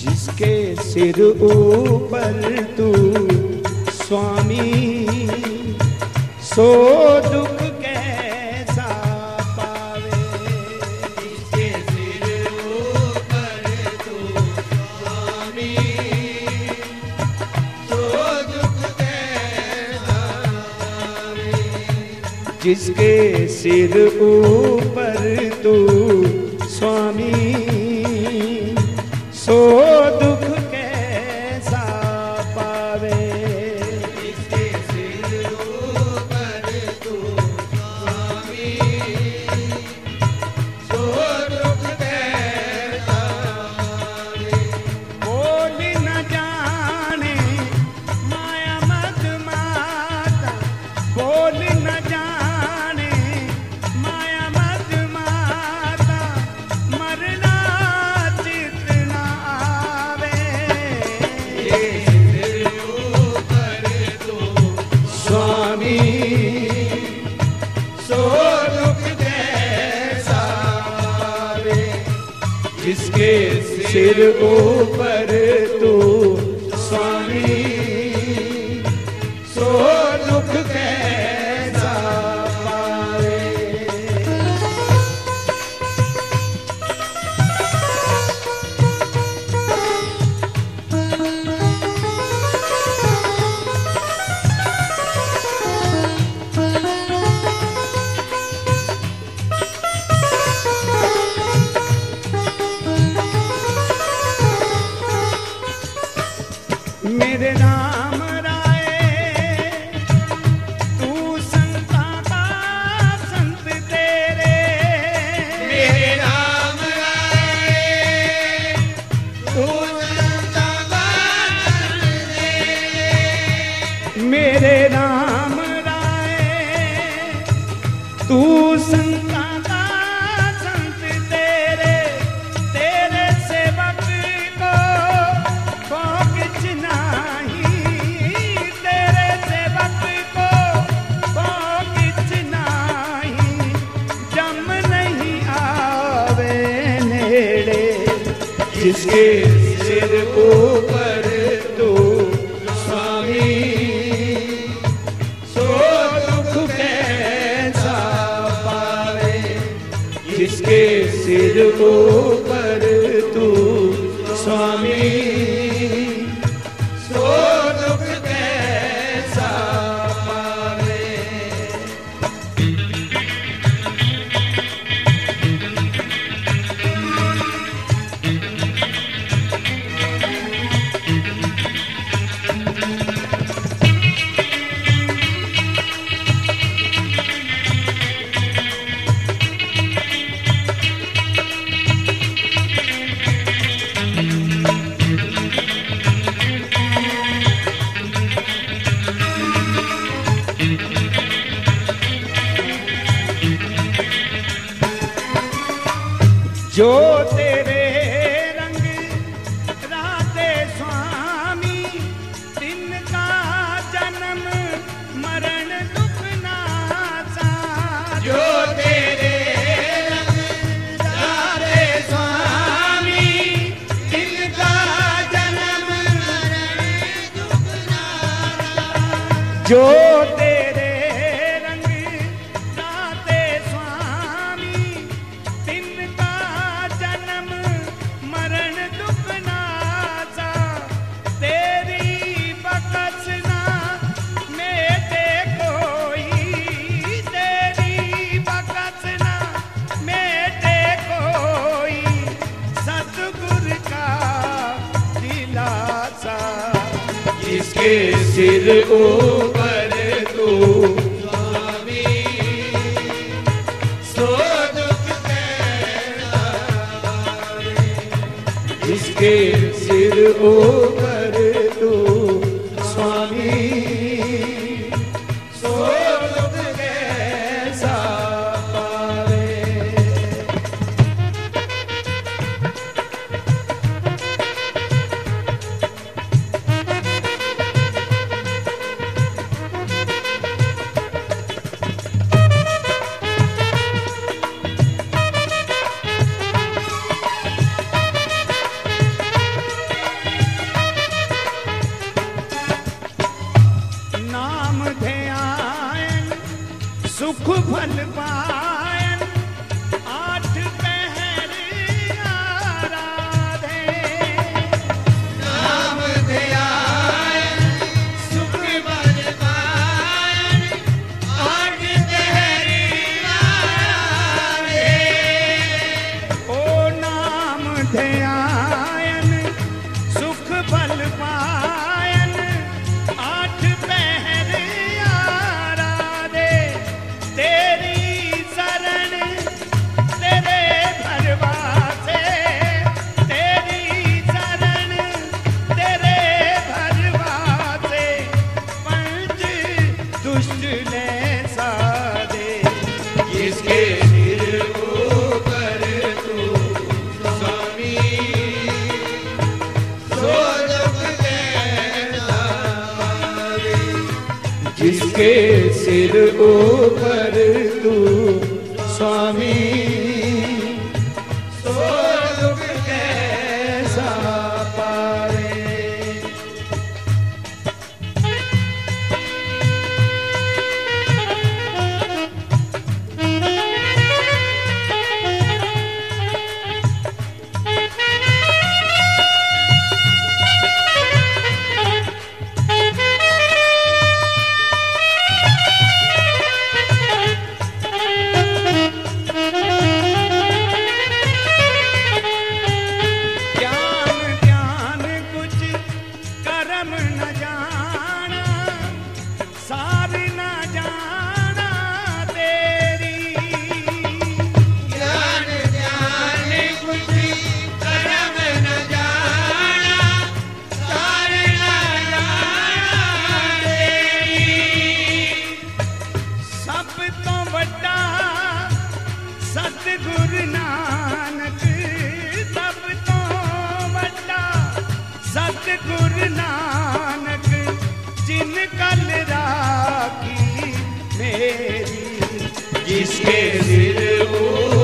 जिसके सिर ऊपर तू स्वामी, सो दुख कैसा पावे। जिसके सिर ऊपर तू स्वामी, सो दुख कैसा पावे। जिसके सिर ऊपर तू स्वामी, सो दुख कैसा पावे। जिसके सिर ऊपर तू स्वामी, सो दुख कैसा पावे। बोल न जाने माया मद माता, बोल न जाने माया मद माता, मरना चित न आवे। सिर ऊपर तू स्वामी, सो दुख कैसा पावे। जिसके सिर ऊपर तू स्वामी, सो दुख कैसा पावे। मेरे राम राय तू संता का संत तेरे। मेरे राम राय तू संता का संत तेरे। मेरे राम राय तू संता का संत तेरे। तेरे सेवक को किछ नाही, तेरे सेवक को किछ नाही। जम नहीं आवे नेड़े, जिसके सिर ऊपर तू स्वामी, सो दुख कैसा पावे। जिसके सिर ऊपर तू स्वामी, सो दुख कैसा पावे। जो तेरे रंग राते स्वामी, तिनका जन्म मरण दुख नासा। जो तेरे रंग राते स्वामी, तिनका जन्म मरण दुख नासा। जो तेरे रंग राते स्वामी, तिनका जन्म मरण दुख नासा। तेरी बकसना मेटे कोई, तेरी बकसना मेटे कोई। सतगुर का दिलासा, जिसके सिर ऊपर तू स्वामी, सो दुख कैसा पावे। जिसके सिर ऊपर तू स्वामी, सो दुख कैसा पावे। ध्यान सुख बल पायन, आठ पहर आराधे तेरी शरण तेरे भरवासे, तेरी शरण तेरे भरवासे, पंच दुष्ट ने साधे। जिसके सिर ऊपर तू स्वामी, सो दुख कैसा पावे। जिसके सिर ऊपर तू स्वामी, सो दुख कैसा पावे। ज्ञान ज्ञान कुछ कर्म न जाना, सार न जाना तेरी। ज्ञान ज्ञान कुछ कर्म न जाना, सार न जाना तेरी। सब तो बड़ा सतगुरु नानक, सब तो बड़ा सतगुरु नानक, जिन कल राखी मेरी। जिसके सिर ऊपर